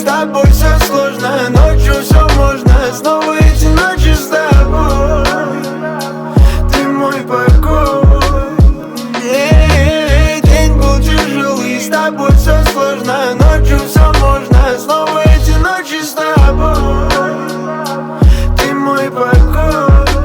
с тобой все сложно, ночью все можно, снова эти ночи с тобой. Ты мой покой. День был тяжелый, с тобой все сложно, ночью все можно, снова эти ночи с тобой. Ты мой покой.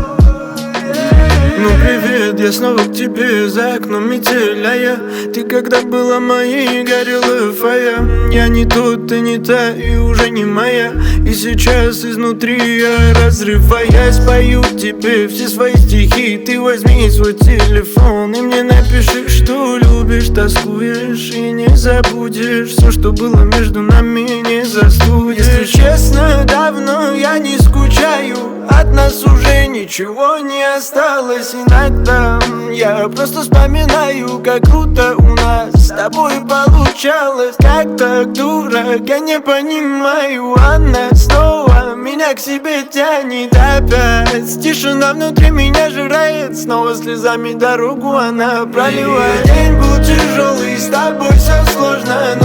Ну привет, я снова к тебе, за окном метель, а я ты когда была моей, горела фая. Я не тот, ты не та и уже не моя. И сейчас изнутри я разрываясь пою тебе все свои стихи. Ты возьми свой телефон и мне напиши, что любишь, тоскуешь и не забудешь. Все, что было между нами, не застудишь. Если честно, давно я не скучаю, от нас уже ничего не осталось. Иногда я просто вспоминаю, как круто у нас с тобой получалось. Как так, дурак, я не понимаю. Она снова меня к себе тянет опять. Тишина внутри меня жирает, снова слезами дорогу она проливает. День был тяжелый, с тобой все сложно,